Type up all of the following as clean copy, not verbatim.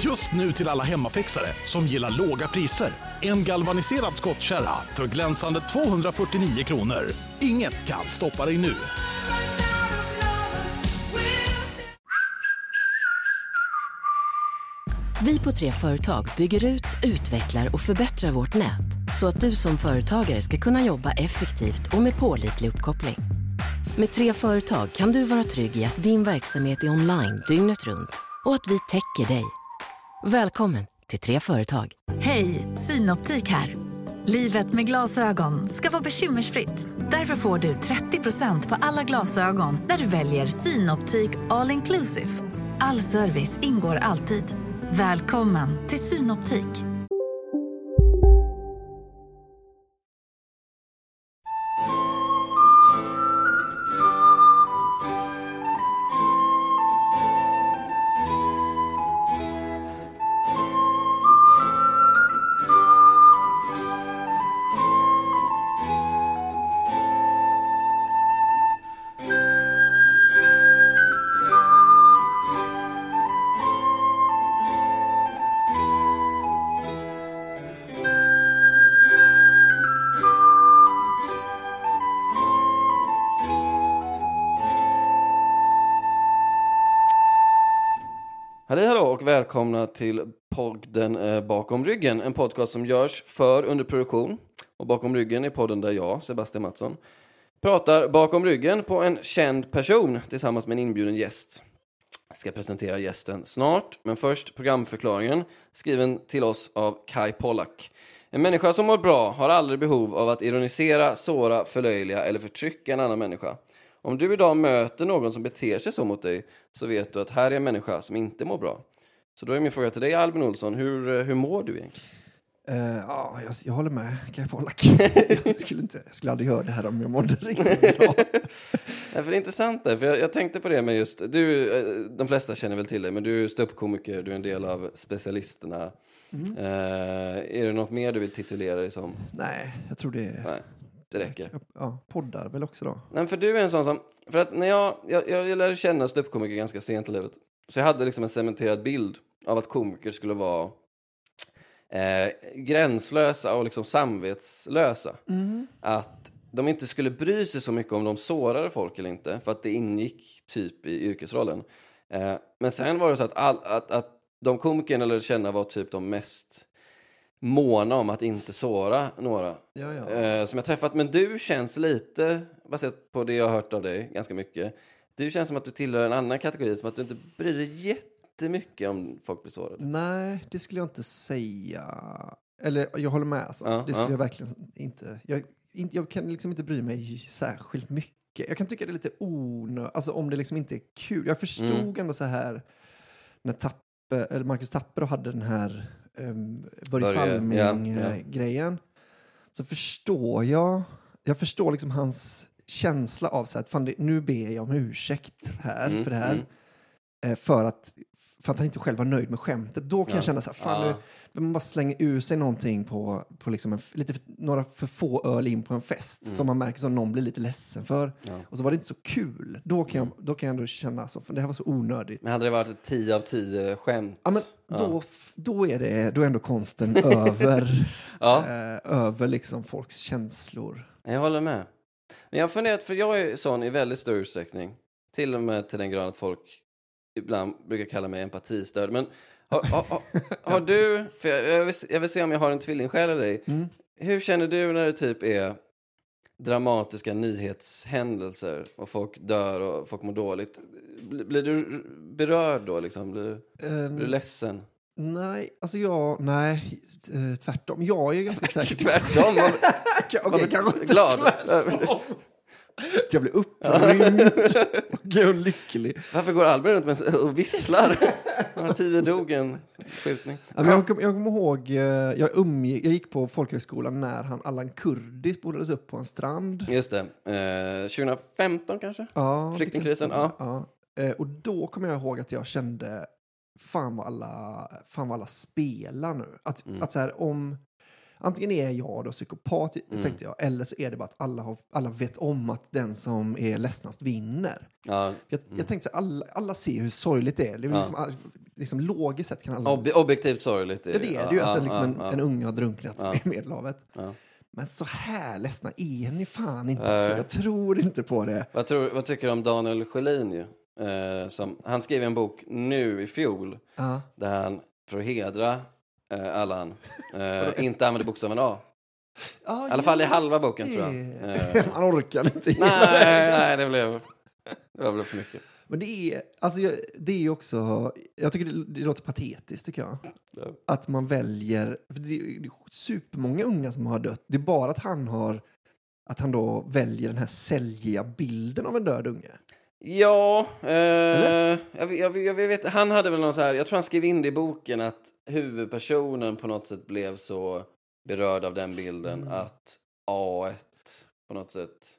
Just nu till alla hemmafixare som gillar låga priser. En galvaniserad skottkärra för glänsande 249 kronor. Inget kan stoppa dig nu. Vi på 3 Företag bygger ut, utvecklar och förbättrar vårt nät så att du som företagare ska kunna jobba effektivt och med pålitlig uppkoppling. Med 3 Företag kan du vara trygg i att din verksamhet är online dygnet runt och att vi täcker dig. Välkommen till 3 Företag. Hej, Synoptik här. Livet med glasögon ska vara bekymmersfritt. Därför får du 30% på alla glasögon när du väljer Synoptik All Inclusive. All service ingår alltid. Välkommen till Synoptik. Hallå och välkomna till podden Bakom ryggen. En podcast som görs för underproduktion. Och bakom ryggen är podden där jag, Sebastian Mattsson, pratar bakom ryggen på en känd person tillsammans med en inbjuden gäst. Jag ska presentera gästen snart, men först programförklaringen skriven till oss av Kai Pollak. En människa som mår bra har aldrig behov av att ironisera, såra, förlöjliga eller förtrycka en annan människa. Om du idag möter någon som beter sig så mot dig så vet du att här är en människa som inte mår bra. Så då är min fråga till dig, Albin Olsson. Hur mår du egentligen? Jag håller med Kai Pollak. jag skulle aldrig göra det här om jag mådde riktigt bra. Ja, för det är intressant där, för jag tänkte på det med just... de flesta känner väl till dig, men du är ståuppkomiker, du är en del av specialisterna. Är det något mer du vill titulera dig som? Nej, jag tror det är... Nej. Det räcker. Ja, poddar väl också då. Nej, för du är en sån som... För att när jag lärde känna ståuppkomiker ganska sent i livet. Så jag hade liksom en cementerad bild av att komiker skulle vara gränslösa och liksom samvetslösa. Att de inte skulle bry sig så mycket om de sårade folk eller inte. För att det ingick typ i yrkesrollen. Men sen var det så att de komikerna lärde känna var typ de mest... måna om att inte såra några som jag träffat. Men du känns lite, baserat på det jag har hört av dig ganska mycket, du känns som att du tillhör en annan kategori, som att du inte bryr dig jättemycket om folk blir sårade. Nej, det skulle jag inte säga. Eller jag håller med alltså. Det skulle jag verkligen inte. Jag kan liksom inte bry mig särskilt mycket. Jag kan tycka det är lite alltså om det liksom inte är kul. Jag förstod ändå så här när Marcus Tapper hade den här Börje Salming-grejen. Så förstår jag förstår liksom hans känsla av så att fan, nu ber jag om ursäkt här för det här. För att han inte själv var nöjd med skämtet. Då kan jag känna så här, fan nu man bara slänger ur sig någonting på liksom några för få öl in på en fest som man märker som någon blir lite ledsen för. Och så var det inte så kul. Då kan jag ändå känna så, för det här var så onödigt. Men hade det varit ett 10 av 10 skämt? Ja, men då är ändå konsten över liksom folks känslor. Jag håller med. Men jag har funderat, för jag är sån i väldigt stor utsträckning. Till och med till den grad att folk ibland brukar kalla mig empatistörd. Men har du, för jag vill se om jag har en tvillingsjäl eller dig. Hur känner du när det typ är dramatiska nyhetshändelser och folk dör och folk mår dåligt? Blir du berörd då liksom? Blir du ledsen? Nej, alltså tvärtom. Jag är ganska säker. Tvärtom? Okej, kanske glad. Jag blir upprymd och lycklig. Varför går Albert runt och visslar? Han 10 dog en skjutning. Jag kommer ihåg, jag gick på folkhögskolan när Allan Kurdi spolades upp på en strand. Just det, 2015 kanske? Ja. Flyktingkrisen, och då kommer jag ihåg att jag kände fan vad alla spelar nu. Att så här, om antingen är jag då psykopat, tänkte jag, eller så är det bara att alla vet om att den som är ledsnast vinner. Ja. Jag tänkte så alla ser hur sorgligt det är. Det är liksom, liksom logiskt sett kan alla... Objektivt sorgligt. Ja, det är ju att en unge har drunknat i Medelhavet. Ja. Men så här ledsna är ni fan inte. Så jag tror inte på det. Vad tycker du om Daniel Sjölin ju? Han skrev en bok nu i fjol. Där han, för att hedra Allan, inte använde bokstaven A. I alla fall i halva boken tror jag. Han orkar inte. Nej, det blev för mycket. Men det är också, jag tycker det låter patetiskt tycker jag. Ja. Att man väljer, för det är supermånga unga som har dött. Det är bara att han då väljer den här säljiga bilden av en död unge. Ja, jag vet, han hade väl någon så här, jag tror han skrev in det i boken att huvudpersonen på något sätt blev så berörd av den bilden att A1 på något sätt.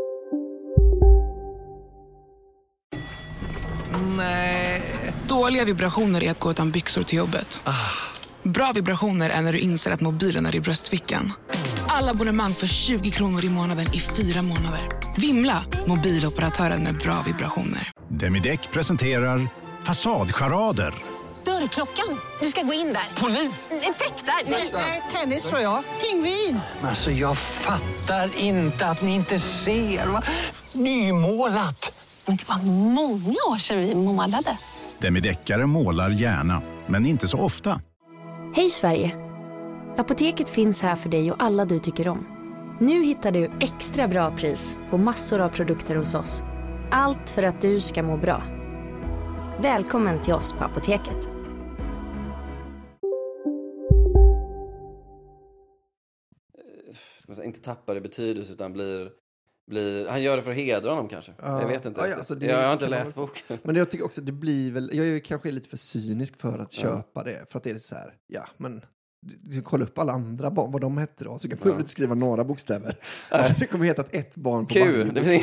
Nej. Dåliga vibrationer är att gå utan byxor till jobbet. Bra vibrationer är när du inser att mobilen är i bröstfickan. Alla abonnemang för 20 kronor i månaden i 4 månader. Vimla, mobiloperatören med bra vibrationer. Demideck presenterar Fasadcharader. Dörrklockan, du ska gå in där. Polis? Effektar? Nej, tennis tror jag. Pingvin. Alltså jag fattar inte att ni inte ser. Nymålat. Men det var många år sedan vi målade. Demideckare målar gärna, men inte så ofta. Hej Sverige! Apoteket finns här för dig och alla du tycker om. Nu hittar du extra bra pris på massor av produkter hos oss. Allt för att du ska må bra. Välkommen till oss på Apoteket. Ska man säga, inte tappar i betydelse utan blir han gör det för att hedra honom kanske. Jag vet inte. Jag har inte läst boken. Men jag tycker också det blir väl, jag är kanske lite för cynisk för att köpa det, för att det är så här, men du kolla upp alla andra barn, vad de heter då, så kan man inte skriva några bokstäver. Alltså, det kommer heta ett barn på Q.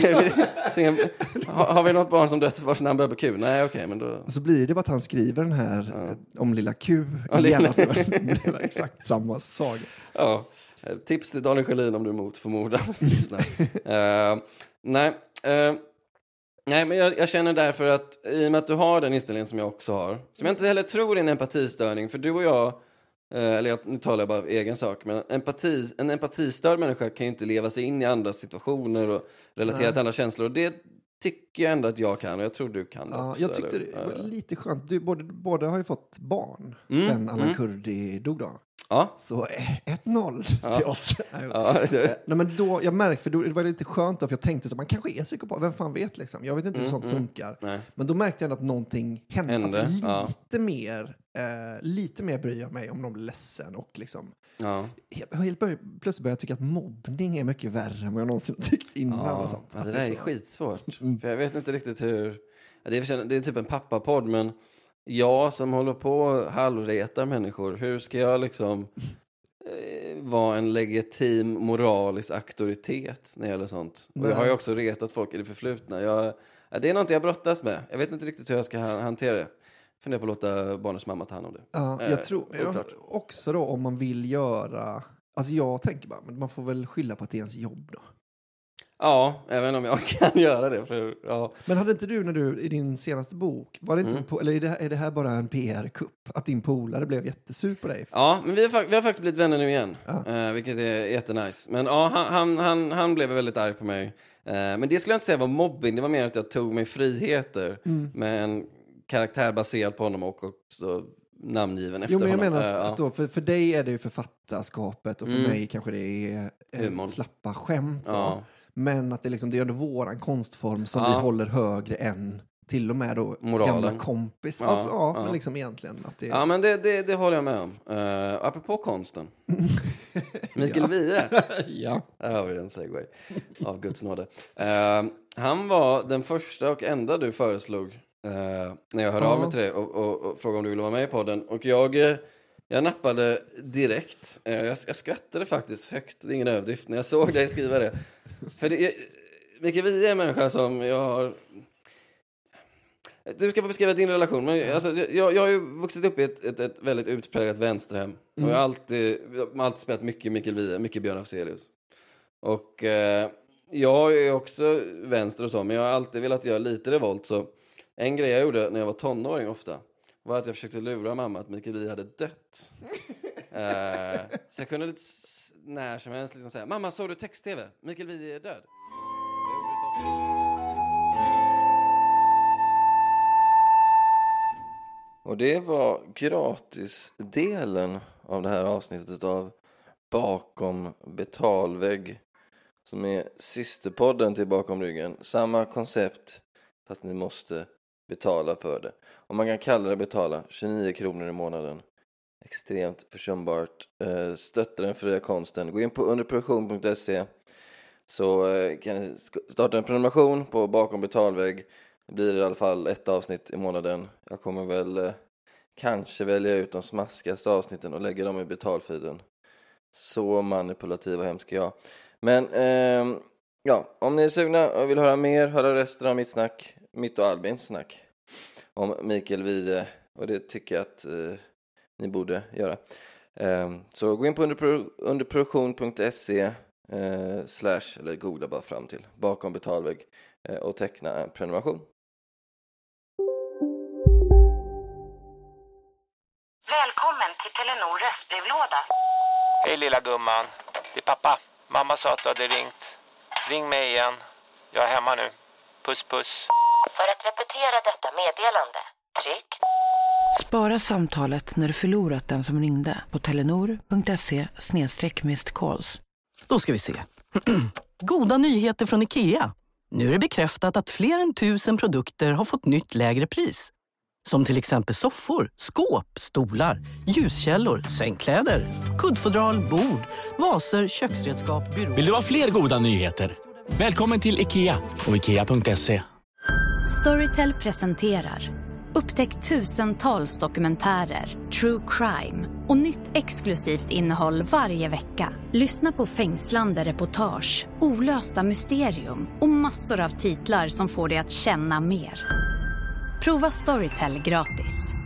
Har vi något barn som dött vars namn börjar på Q? Nej, okej, men då... Och så blir det bara att han skriver den här om lilla Q igen, att det blir exakt samma saga. Ja. Tips till Daniel Sjölin om du mot förmodan lyssnar. Nej, men jag känner därför att i och med att du har den inställningen som jag också har, som jag inte heller tror är en empatistörning, för du och jag, nu talar jag bara av egen sak, men en empatistörd människa kan ju inte leva sig in i andra situationer och relatera till andra känslor, och det tycker jag ändå att jag kan, och jag tror du kan det också. Jag tyckte det var lite skönt. Du båda har ju fått barn sen Allan Kurdi dog då. Ja. Så 1-0 till oss. Nej, men då, jag märkte, för då, det var lite skönt då, för jag tänkte så man kanske är psykopat, vem fan vet liksom. Jag vet inte hur sånt funkar. Nej. Men då märkte jag ändå att någonting hände. Lite mer bryr jag mig om någon blir ledsen och liksom. Plötsligt började jag tycka att mobbning är mycket värre än vad jag någonsin tyckt innan. Och sånt. Ja, det där är skitsvårt. För jag vet inte riktigt hur. Det är typ en pappapodd, men jag som håller på halvretar människor, hur ska jag liksom vara en legitim moralisk auktoritet när det gäller sånt? Och jag har ju också retat folk i det förflutna. Det är något jag brottas med. Jag vet inte riktigt hur jag ska hantera det. Funderar på att låta barnens mamma ta hand om det. Ja, jag tror också då, om man vill göra... Alltså jag tänker bara, men man får väl skylla på att det är ens jobb då. Ja, även om jag kan göra det. Men hade inte du, när du i din senaste bok, var det inte eller är det här bara en PR-kupp? Att din polare blev jättesur på dig? Ja, men vi har faktiskt blivit vänner nu igen. Vilket är jättenice. Men han blev väldigt arg på mig. Men det skulle jag inte säga var mobbing. Det var mer att jag tog mig friheter med en karaktär baserad på honom och också namngiven efter honom. Men jag menar att då, för dig är det ju författarskapet och för mig kanske det är slappa skämt. Ja. Men att det är ändå våran konstform som vi håller högre än till och med då moralen. Gamla kompis. Men liksom egentligen. Att det... Ja, men det håller jag med om. Apropå konsten. Mikael Wiehe. Ja. Där har vi en segway av Guds nåde. Han var den första och enda du föreslog när jag hörde av mig till dig och frågade om du ville vara med i podden. Och jag nappade direkt. Jag skrattade faktiskt högt, det är ingen överdrift, när jag såg dig skriva det. För Mikael Wiehe är en människa som jag har... Du ska få beskriva din relation. Men, alltså, jag har ju vuxit upp i ett väldigt utpräglat vänsterhem. Och jag har alltid spelat mycket Mikael Wiehe, mycket Björn Afzelius. Och jag är också vänster och så, men jag har alltid velat göra lite revolt. Så en grej jag gjorde när jag var tonåring ofta var att jag försökte lura mamma att Mikael Wiehe hade dött. Så jag kunde lite när som helst liksom säga: mamma, såg du text-tv? Mikael Wiehe är död. Och det var gratisdelen av det här avsnittet av Bakom betalvägg, som är systerpodden till Bakom ryggen. Samma koncept, fast ni måste betala för det. Och man kan kalla det betala 29 kronor i månaden. Extremt försumbart. Stötta den fria konsten. Gå in på underproduktion.se, så kan ni starta en prenumeration på Bakom betalvägg. Det blir i alla fall ett avsnitt i månaden. Jag kommer väl kanske välja ut de smaskigaste avsnitten och lägga dem i betalfeeden. Så manipulativ och hemsk jag. Men ja, om ni är sugna och vill höra mer, höra resten av mitt och Albins snack om Mikael Wiehe, och det tycker jag att ni borde göra. Så gå in på underproduktion.se / eller googla bara fram till Bakom betalvägg och teckna en prenumeration. Välkommen till Telenor röstbrevlåda. Hej lilla gumman, det är pappa. Mamma sa att du hade ringt. Ring mig igen. Jag är hemma nu. Puss puss. För att repetera detta meddelande, tryck. Spara samtalet när du förlorat den som ringde på telenor.se/missed-calls. Då ska vi se. Goda nyheter från IKEA. Nu är det bekräftat att fler än 1000 produkter har fått nytt lägre pris. Som till exempel soffor, skåp, stolar, ljuskällor, sängkläder, kuddfodral, bord, vaser, köksredskap, byråer. Vill du ha fler goda nyheter? Välkommen till IKEA och IKEA.se. Storytel presenterar upptäck tusentals dokumentärer, true crime och nytt exklusivt innehåll varje vecka. Lyssna på fängslande reportage, olösta mysterium och massor av titlar som får dig att känna mer. Prova Storytel gratis.